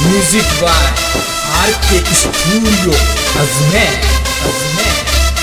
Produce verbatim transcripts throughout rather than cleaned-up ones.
Music by R K studio Ajmer Ajmer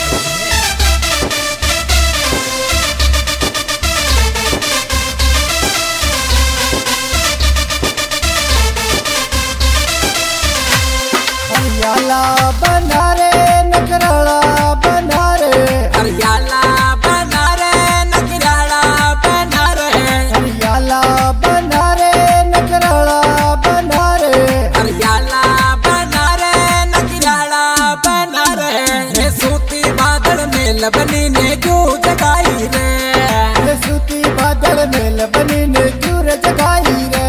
हरियाला बना रे नगराला बना रे हरियाला बना रे नगराला बना रे हरियाला बना रे नगराला बना रे हरियाला बना रे नगराला बना रे हे सूती बादल में लबनी ने क्यों जगाई रे ये सूती बादल में लबनी ने क्यों जगाई रे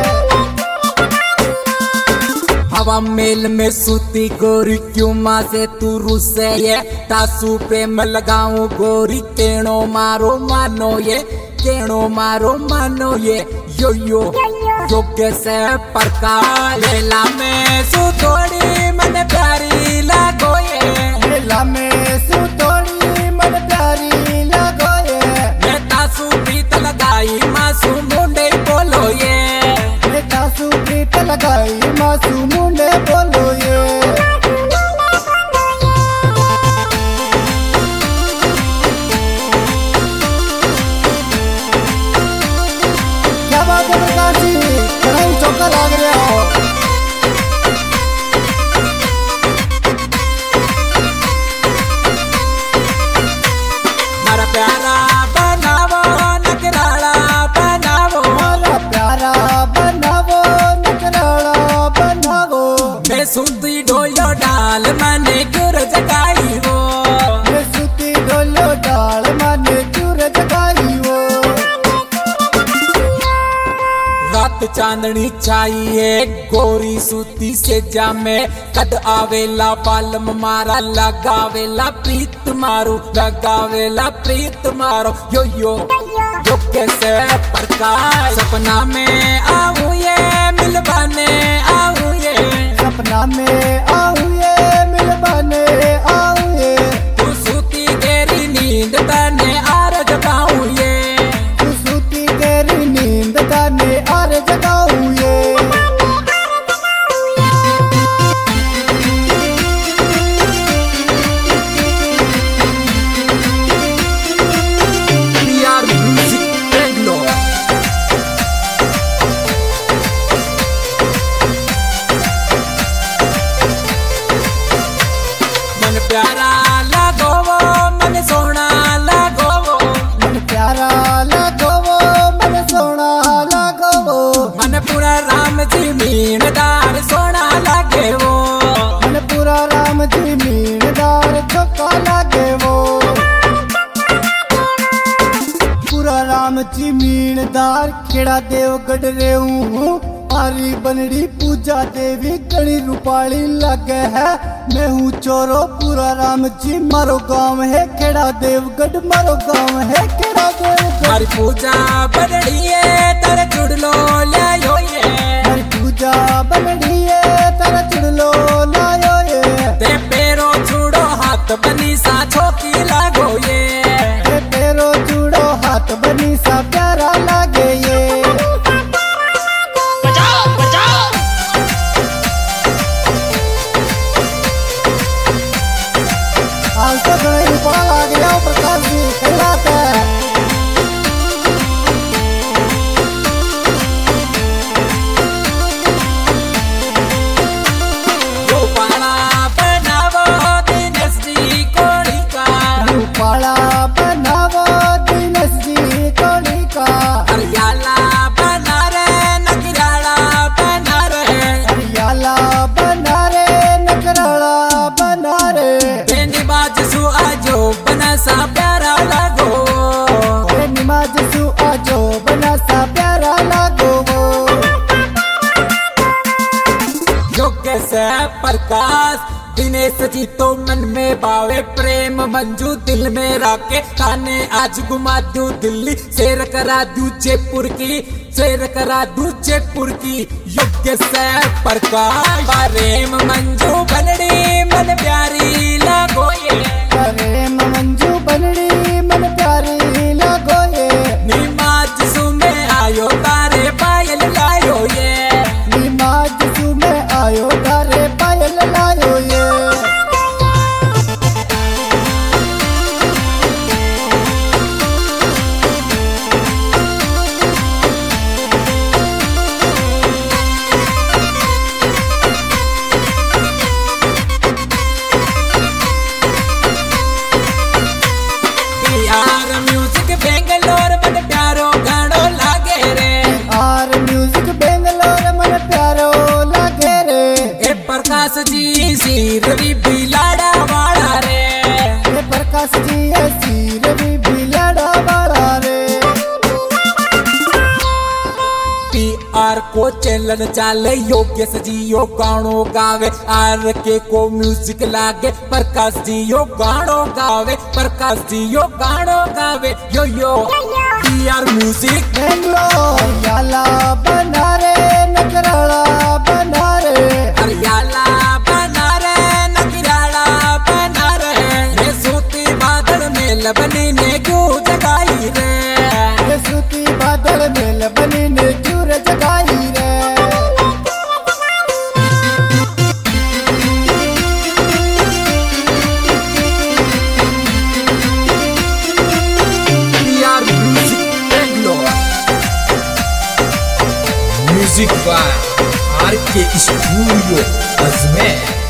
हवा मेल में सूती गोरी क्यों माँ से तू रुसे ये तासू प्रेम लगाऊं गोरी केणो मारो मानो ये केणो मारो मानो ये यो यो योग्य से प्रकार लेला में सुतोड़ी मन प्यारी लागो ये लेला में सुतोड़ी मन प्यारी लागो ये मैं तासू प्रीत लगाई मासू मुंडे बोलो ये मैं तासू प्रीत लगाई मासू मुंडे बोलो ये क्या बात है प्रकाश जी, कढ़ाई चौका लाग रहा हो। मारा प्यारा बनावो नगराला बनावो मारा प्यारा बनावो नगराला बनावो मैं सुनती डोलो डाल मने गुर जगाई वो मैं सूती डोलो डाल माने चूर जगाई वो रात चांदनी चाहिए गोरी सूती से जामे कद आवेला पालम मारा लगावेला प्रीत मारो लगावेला प्रीत मारो यो यो यो कैसे प्रकाश सपना में आऊं ये मिलवाने आऊं ये सपना में आऊं ये मिलवाने आऊं ये तू सूती गेरी नींद तने आर जगाऊं ये तू सूती तेरी नींद गाने और जगाऊं ये यार म्यूजिक बेंगलोर मन प्यारा लागो वो मन सोना लागो वो मन प्यारा लगो वो मन सोना लगो वो मन पूरा राम जी मीनदार सोना लागे वो मन पूरा राम जी मीनदार चौका लागे वो पूरा राम जी मीनदार खेड़ा देव गढ़ रेऊ हूँ आरी बनड़ी पूजा देवी गणी रूपाली लगे है मैं हूँ चोरो पूरा राम जी मारो गांव है खेड़ा देवगढ़ मारो गांव है खेड़ा देवगढ़ हर पूजा बदड़ी है तर जुड़ लो ले यो ये हर पूजा बनड़ी है तारा चुड़लो लायो ये ते पैरों छुड़ो हाथ बनी सा छोकी लागो ये ये तेरो जुड़ो हाथ बनी सा प्यारा लागे ये आज तो गणेश रुपा आ गया प्रकाश जी खिलाते हैं गोपाला बनावो दिनेश जी कोड़ी का रूपाला बनावो दिनेश जी कोड़ी का हरियाला बना रे नगराला बना रे हरियाला बना रे नगराला बना रे बेनी बाज सु आजो बना सा प्यारा लागो ये निमाज सु आजो बना सा प्यारा लागो वो योग्य से प्रकाश दिनेश जी तो मन में बावे प्रेम मंजू दिल में राके खाने आज घुमा दू दिल्ली शेर करा दू जयपुर की शेर करा दू जयपुर की योग्य से प्रकाश प्रेम मंजू बनड़ी मन प्यारी लागो ये अरे मंजू बनड़ी मन प्यारी लागो ये निमाज सुमे आयो तारे पायल लायो ये निमाज सुमे चलन चाले योग्य सजियो गानो गावे आर के को म्यूजिक लागे प्रकाश जी यो गानो गावे प्रकाश जी यो गानो गावे यो यो यार म्यूजिक बेंगलोर याला बना रे नगराला बना रे हरियाला बना रे नगराला बना रे ये सूती बादल में लबनी ने क्यों जगाई रे ये सूती बादल में लबनी ने क्यों जगाई रे music by R K studio Ajmer.